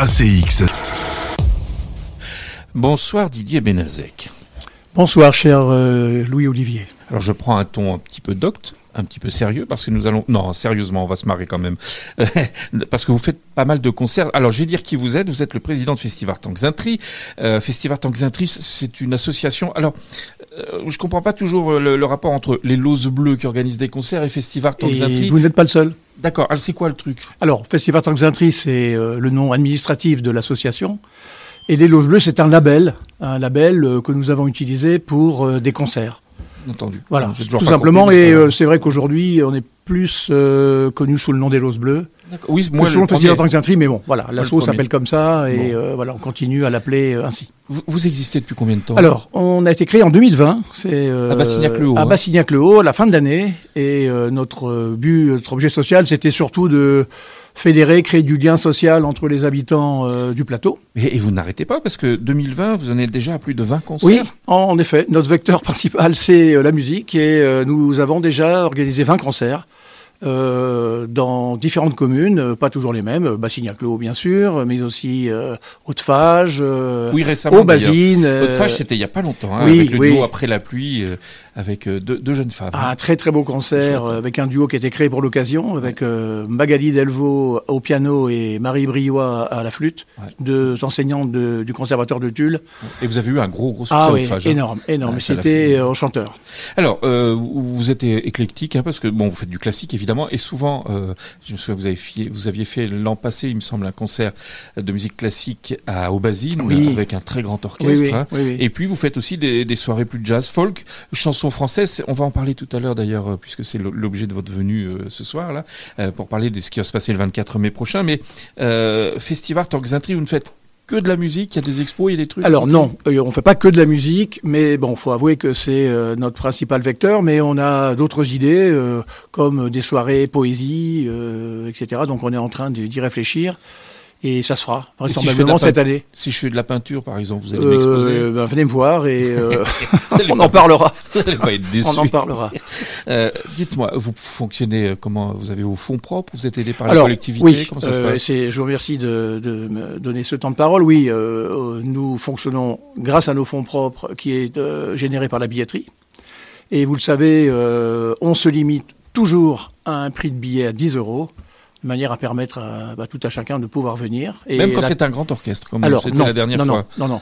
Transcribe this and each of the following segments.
ACX. Bonsoir Didier Benazek. Bonsoir cher Louis-Olivier. Alors je prends un ton un petit peu docte, un petit peu sérieux, parce que nous allons... Non, sérieusement, on va se marrer quand même. Parce que vous faites pas mal de concerts. Alors je vais dire qui vous êtes. Vous êtes le président de Festival Tanxintri. Festival Tanxintri, c'est une association... Alors, je comprends pas toujours le rapport entre les Lauses Bleues qui organisent des concerts et Festival Tanxintri. Et vous n'êtes pas le seul. D'accord, alors c'est quoi le truc ? Alors, Festival Tanxintri, c'est le nom administratif de l'association. Et les Lauses Bleues, c'est un label que nous avons utilisé pour des concerts. Entendu. Voilà, tout simplement. Et c'est vrai qu'aujourd'hui, on est plus connu sous le nom des Lauses Bleues. Oui, moi, sous le Festival Tanxintri, mais bon, voilà, l'asso s'appelle comme ça et bon. voilà, on continue à l'appeler ainsi. Vous existez depuis combien de temps ? Alors, on a été créé en 2020. C'est à Bassignac-le-Haut. À Bassignac-le-Haut, à la fin de l'année. Et notre but, notre objet social, c'était surtout de fédérer, créer du lien social entre les habitants du plateau. Et vous n'arrêtez pas, parce que 2020, vous en êtes déjà à plus de 20 concerts. Oui, en effet. Notre vecteur principal, c'est la musique. Et nous avons déjà organisé 20 concerts dans différentes communes, pas toujours les mêmes. Bassignac-le-Haut, bien sûr, mais aussi Haute-Fage, oui, récemment, Aubazine. Haute-Fage, c'était il n'y a pas longtemps, oui, avec le oui. duo Après la pluie, avec deux jeunes femmes. Un très très beau concert avec un duo qui a été créé pour l'occasion, avec Magali Delvaux au piano et Marie Briois à la flûte, deux enseignantes du conservatoire de Tulle. Et vous avez eu un gros succès à Haute-Fage. Énorme. C'était enchanteur. Alors, vous êtes éclectique, parce que bon, vous faites du classique évidemment, et souvent, je me souviens, vous aviez fait l'an passé, il me semble, un concert de musique classique à Aubazine, avec un très grand orchestre. Oui. Et puis vous faites aussi des soirées plus jazz, folk, chansons françaises. On va en parler tout à l'heure d'ailleurs, puisque c'est l'objet de votre venue ce soir là, pour parler de ce qui va se passer le 24 mai prochain. Mais Festival Tanxintri, vous ne faites que de la musique, il y a des expos, il y a des trucs. Alors non, on fait pas que de la musique, mais bon, faut avouer que c'est notre principal vecteur, mais on a d'autres idées, comme des soirées poésie, etc. Donc on est en train d'y réfléchir. Et ça se fera, vraisemblablement cette année. Si je fais de la peinture, par exemple, vous allez m'exposer. Venez me voir et on en parlera. Vous n'allez pas être déçus. On en parlera. Dites-moi, vous fonctionnez comment ? Vous avez vos fonds propres ? Vous êtes aidé par la collectivité ? Oui, comment ça se passe ? je vous remercie de me donner ce temps de parole. Oui, nous fonctionnons grâce à nos fonds propres qui est généré par la billetterie. Et vous le savez, on se limite toujours à un prix de billet à 10 €. De manière à permettre à tout à chacun de pouvoir venir. Et même quand c'est un grand orchestre, comme c'était la dernière fois. Non.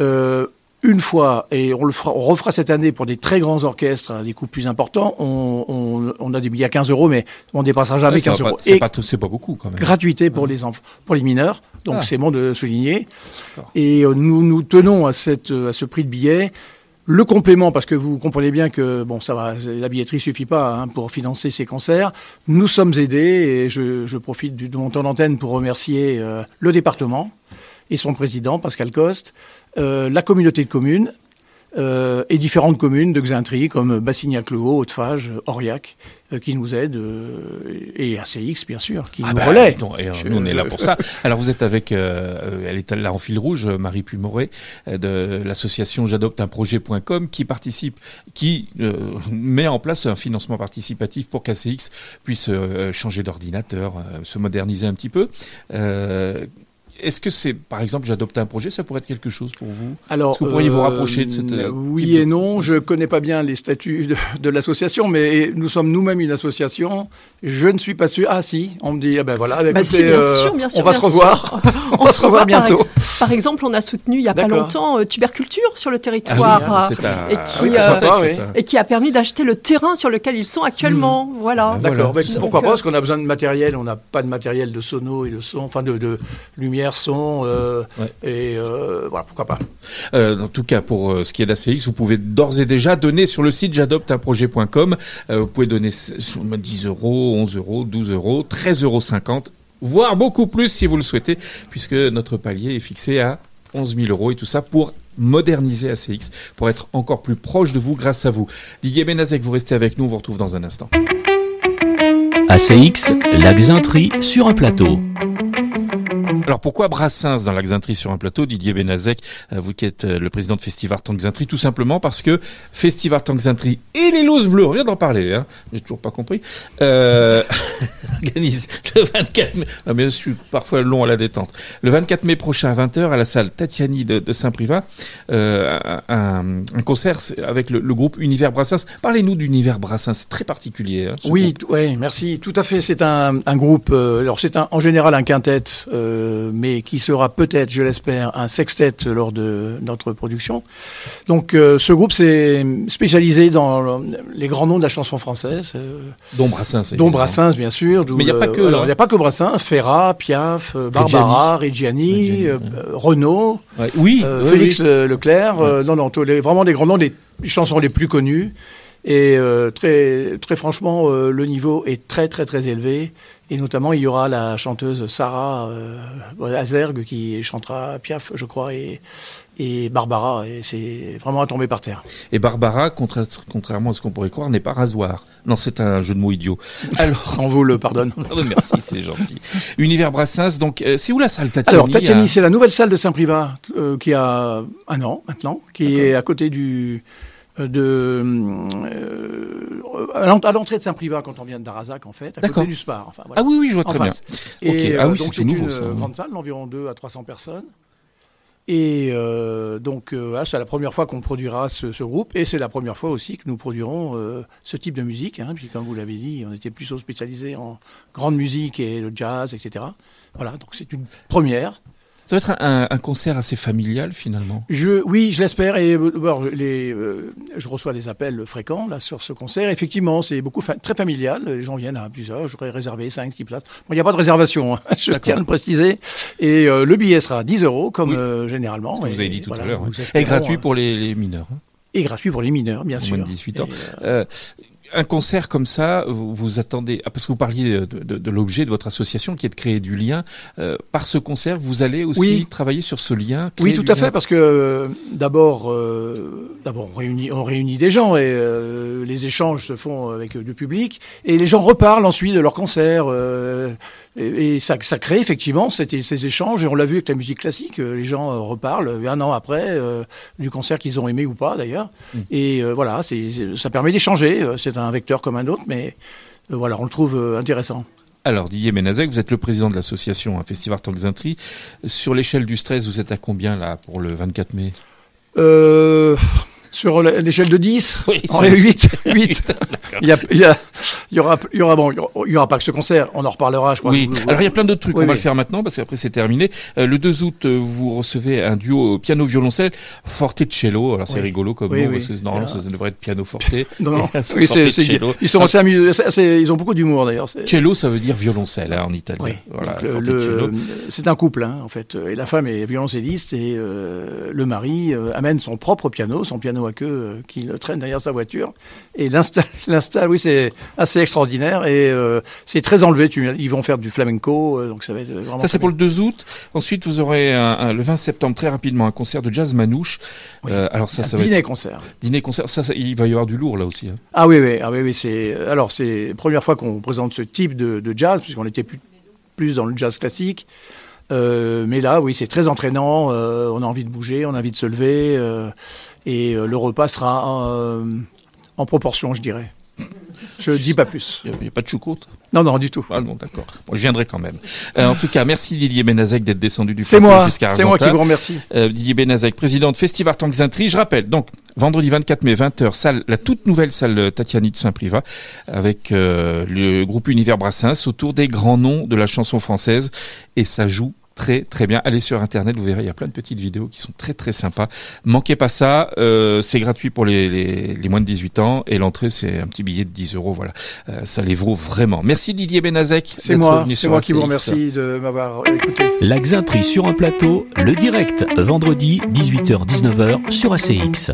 Une fois, et on refera cette année pour des très grands orchestres à des coûts plus importants, on a des billets à 15 €, mais on ne dépassera jamais 15 €. C'est pas beaucoup quand même. Gratuité pour les enfants, pour les mineurs, donc c'est bon de souligner. Et nous tenons à ce prix de billet. Le complément, parce que vous comprenez bien que ça va, la billetterie suffit pas pour financer ces concerts. Nous sommes aidés et je profite de mon temps d'antenne pour remercier le département et son président Pascal Coste, la communauté de communes et différentes communes de Xintri comme Bassignac-le-Haut, Haute-Fage, Aurillac, qui nous aident et ACX bien sûr qui nous relaie. Nous on est là pour ça. Alors vous êtes avec, elle est là en fil rouge, Marie Puy-Moret de l'association j'adopteunprojet.com qui met en place un financement participatif pour qu'ACX puisse changer d'ordinateur, se moderniser un petit peu. Est-ce que c'est, par exemple, j'adopte un projet, ça pourrait être quelque chose pour vous ? Alors, est-ce que vous pourriez vous rapprocher de cette... Oui et non, je ne connais pas bien les statuts de l'association, mais nous sommes nous-mêmes une association. Je ne suis pas sûr... Ah si, on me dit, voilà, écoutez, si, bien sûr, on va se revoir. On va se revoir bientôt. Par exemple, on a soutenu il n'y a pas longtemps Tuberculture sur le territoire et qui a permis d'acheter le terrain sur lequel ils sont actuellement. Voilà. D'accord, pourquoi pas ? Parce qu'on a besoin de matériel, on n'a pas de matériel de sono et de son, enfin de lumière, son, et voilà, pourquoi pas. En tout cas, pour ce qui est d'ACX, vous pouvez d'ores et déjà donner sur le site j'adopteunprojet.com. Vous pouvez donner 10 €, 11 €, 12 €, 13,50 €, voire beaucoup plus si vous le souhaitez, puisque notre palier est fixé à 11 000 € et tout ça pour moderniser ACX, pour être encore plus proche de vous grâce à vous. Didier Benazek, vous restez avec nous, on vous retrouve dans un instant. ACX, la Xintri sur un plateau. Alors pourquoi Brassens dans la Xainterie sur un plateau, Didier Benazek, vous qui êtes le président de Festival Tank Xainterie? Tout simplement parce que Festival Tank Xainterie et les Loses Bleues, on vient d'en parler, hein, j'ai toujours pas compris, organise le 24 mai, mais je suis parfois long à la détente, le 24 mai prochain à 20h à la salle Tatiani de Saint-Privat, un concert avec le groupe Univers Brassens. Parlez-nous d'Univers Brassens, c'est très particulier. Hein, oui, merci, tout à fait. C'est un groupe, alors c'est en général un quintet, mais qui sera peut-être, je l'espère, un sextet lors de notre production. Donc ce groupe s'est spécialisé dans les grands noms de la chanson française. Dont Brassens. Dont Brassens, bien sûr. Mais il n'y a pas que... il n'y a pas que Brassens, Ferrat, Piaf, Barbara, Reggiani, Renaud, Félix Leclerc. Vraiment des grands noms des chansons les plus connues. Et très, très franchement, le niveau est très, très, très élevé. Et notamment, il y aura la chanteuse Sarah Azergue qui chantera Piaf, je crois, et Barbara. Et c'est vraiment à tomber par terre. Et Barbara, contrairement à ce qu'on pourrait croire, n'est pas rasoir. Non, c'est un jeu de mots idiot. Alors, on vous le pardonne. Merci, c'est gentil. Univers Brassens, donc, c'est où la salle Tatiani? Alors, Tatiani, c'est la nouvelle salle de Saint-Privat qui a un an maintenant, qui est à côté à l'entrée de Saint-Privat quand on vient de Darrazac en fait, à côté du Spar. Enfin, voilà. Ah oui, je vois très bien. Et donc c'est nouveau, une grande salle d'environ 200 à 300 personnes. Et c'est la première fois qu'on produira ce groupe, et c'est la première fois aussi que nous produirons ce type de musique, hein, puis comme vous l'avez dit, on était plutôt spécialisés en grande musique et le jazz, etc. Voilà, donc c'est une première. Ça va être un concert assez familial, finalement. Oui, je l'espère. Et je reçois des appels fréquents là, sur ce concert. Effectivement, c'est très familial. Les gens viennent à plusieurs. J'aurais réservé 5-6 places. Bon, il n'y a pas de réservation, hein, je tiens à le préciser. Et le billet sera 10 €, comme généralement. Ce que vous avez dit tout à l'heure. Et gratuit pour les mineurs. Hein. Et gratuit pour les mineurs, bien sûr. Moins de 18 ans. Un concert comme ça, vous attendez, parce que vous parliez de l'objet de votre association qui est de créer du lien. Par ce concert, vous allez aussi travailler sur ce lien. Oui, tout à fait, parce que d'abord, on réunit des gens et les échanges se font avec le public et les gens reparlent ensuite de leur concert. Et ça crée effectivement ces échanges, et on l'a vu avec la musique classique, les gens reparlent un an après du concert qu'ils ont aimé ou pas d'ailleurs. Et voilà, ça permet d'échanger, c'est un vecteur comme un autre, mais voilà, on le trouve intéressant. Alors Didier Benazek, vous êtes le président de l'association Festival Tank Xainterie. Sur l'échelle du stress, vous êtes à combien là pour le 24 mai Sur l'échelle de 10, on est 8. Il y aura pas que ce concert, on en reparlera, je crois. Oui, alors il y a plein d'autres trucs, on va le faire maintenant, parce qu'après c'est terminé. Le 2 août, vous recevez un duo piano-violoncelle, forte cello. Alors c'est rigolo comme nom, parce que normalement ça devrait être piano-forte. Non, cello. Ils sont assez amusés, ils ont beaucoup d'humour d'ailleurs. Cello, ça veut dire violoncelle hein, en italien. Oui. Voilà, c'est un couple, hein, en fait. Et la femme est violoncelliste, et le mari amène son propre piano, son piano à queue qu'il traîne derrière sa voiture, et l'installe, oui, c'est assez extraordinaire, et c'est très enlevé. Ils vont faire du flamenco, donc ça va être vraiment... Ça, c'est pour le 2 août. Ensuite, vous aurez le 20 septembre, très rapidement, un concert de jazz manouche. Oui. Alors ça va dîner-concert. Dîner-concert, ça, il va y avoir du lourd, là aussi. Hein. Ah oui, c'est la première fois qu'on présente ce type de jazz, puisqu'on était plus dans le jazz classique. Mais là, oui, c'est très entraînant. On a envie de bouger, on a envie de se lever. Et le repas sera en proportion, je dirais. Je ne dis pas plus. Il n'y a pas de choucroute? Non, du tout. Ah bon, d'accord. Bon, je viendrai quand même. En tout cas, merci Didier Benazek d'être descendu du plateau jusqu'à Argentan. C'est moi qui vous remercie. Didier Benazek, président de Festival Tank Xainterie. Je rappelle, donc, vendredi 24 mai, 20h, la toute nouvelle salle Tatiani de Saint-Privat, avec le groupe Univers Brassens, autour des grands noms de la chanson française. Et ça joue très très bien. Allez sur internet, vous verrez, il y a plein de petites vidéos qui sont très très sympas. Manquez pas ça, c'est gratuit pour les moins de 18 ans, et l'entrée c'est un petit billet de 10 €. Voilà, ça les vaut vraiment. Merci Didier Benazek. C'est moi qui vous remercie de m'avoir écouté. La Xainterie sur un plateau, le direct, vendredi 18h-19h sur ACX.